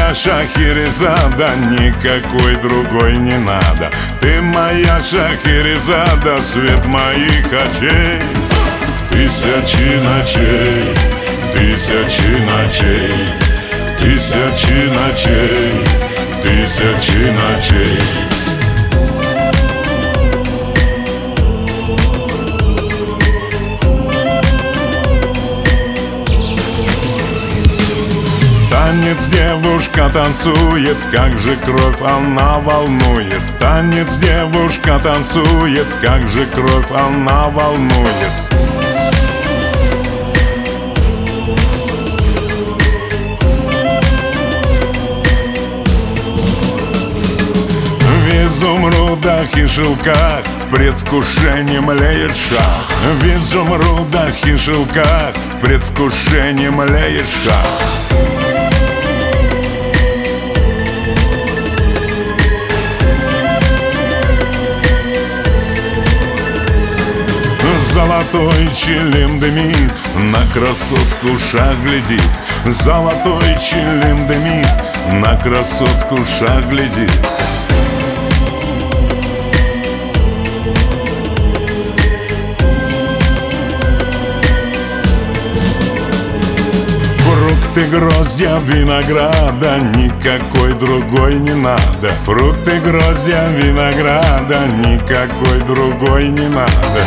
моя Шахерезада, никакой другой не надо. Ты моя Шахерезада, свет моих очей. Тысячи ночей, тысячи ночей, тысячи ночей, тысячи ночей. Танец девушка танцует, как же кровь она волнует. Танец девушка танцует, как же кровь она волнует. В изумрудах и шелках в предвкушении млеет шах. В изумрудах и шелках в предвкушении млеет шах. Золотой чилим дымит, на красотку шаг глядит. Золотой чилим дымит, на красотку шаг глядит. Фрукты, гроздья, винограда, никакой другой не надо. Фрукты, гроздья, винограда, никакой другой не надо.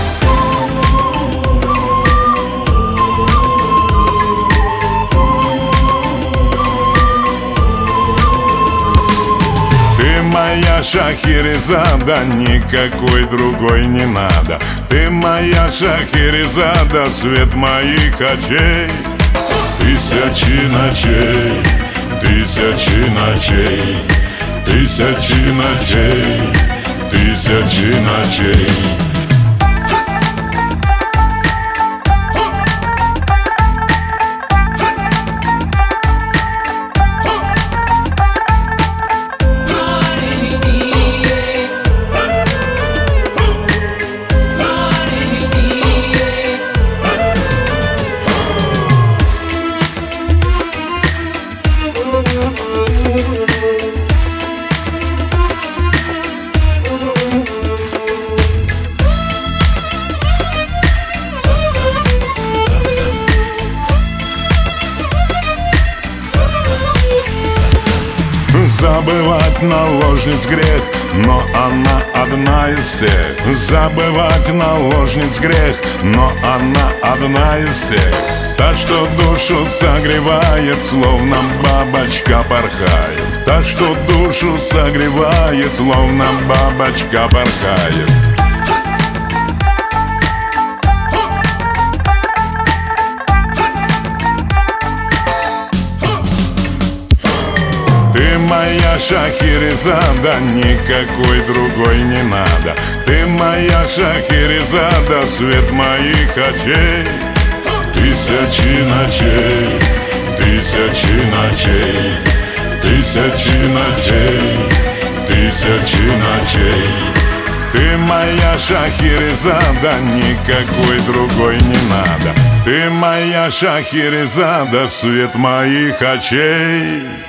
Моя Шахерезада, никакой другой не надо. Ты моя Шахерезада, свет моих очей. Тысячи ночей, тысячи ночей, тысячи ночей, тысячи ночей. Забывать наложниц грех, но она одна из всех. Забывать наложниц грех, но она одна из всех. Та, что душу согревает, словно бабочка порхает. Та, что душу согревает, словно бабочка порхает. Моя Шахерезада, никакой другой не надо. Ты моя Шахерезада, свет моих очей. Тысячи ночей, тысячи ночей, тысячи ночей, тысячи ночей. Ты моя Шахерезада, никакой другой не надо. Ты моя Шахерезада, свет моих очей.